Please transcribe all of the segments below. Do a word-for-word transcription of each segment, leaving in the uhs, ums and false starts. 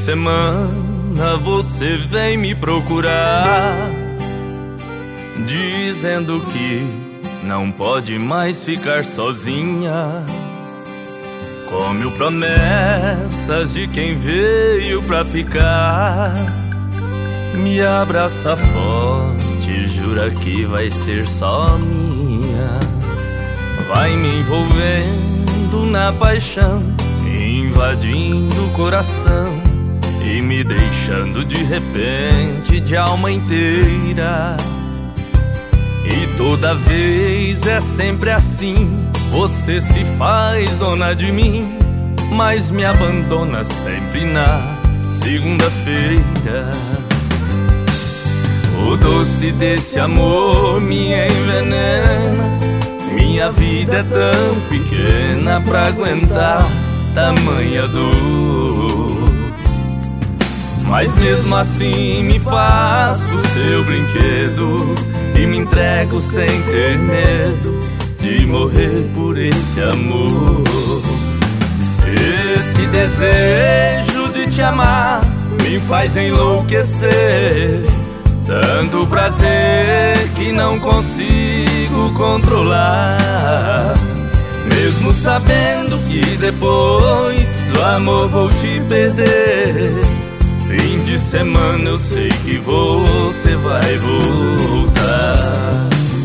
semana você vem me procurar, dizendo que não pode mais ficar sozinha. Como promessas de quem veio pra ficar, me abraça forte, jura que vai ser só minha. Vai me envolvendo na paixão, invadindo o coração e me deixando de repente de alma inteira. E toda vez é sempre assim, você se faz dona de mim, mas me abandona sempre na segunda-feira. O doce desse amor me envenena, minha vida é tão pequena pra aguentar tamanha dor. Mas mesmo assim me faço seu brinquedo e me entrego sem ter medo de morrer por esse amor. Esse desejo de te amar me faz enlouquecer, tanto prazer que não consigo controlar. Mesmo sabendo que depois do amor vou te perder, fim de semana eu sei que você vai voltar.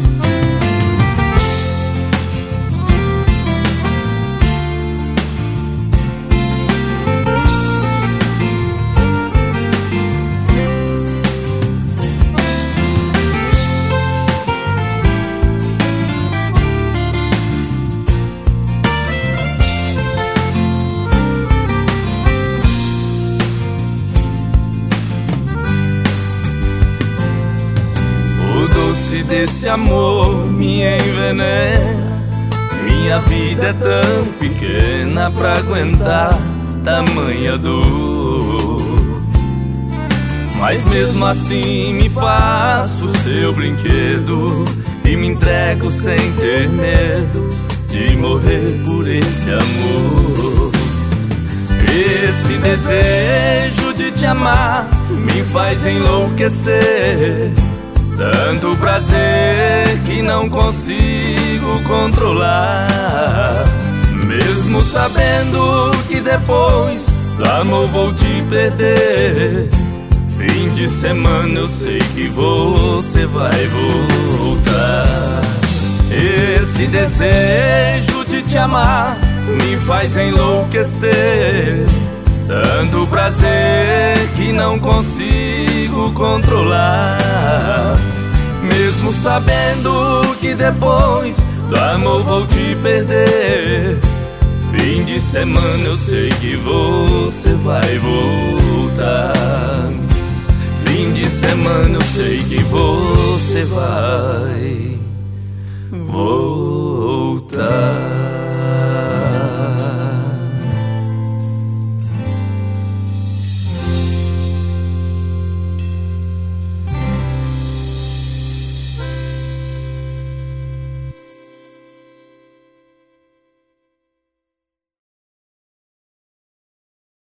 Desse amor me envenena, minha vida é tão pequena pra aguentar tamanha dor. Mas mesmo assim me faço seu brinquedo e me entrego sem ter medo de morrer por esse amor. Esse desejo de te amar me faz enlouquecer, tanto prazer que não consigo controlar. Mesmo sabendo que depois do amor vou te perder, fim de semana eu sei que você vai voltar. Esse desejo de te amar me faz enlouquecer, tanto prazer que não consigo controlar. Mesmo sabendo que depois do amor vou te perder, fim de semana eu sei que você vai voltar.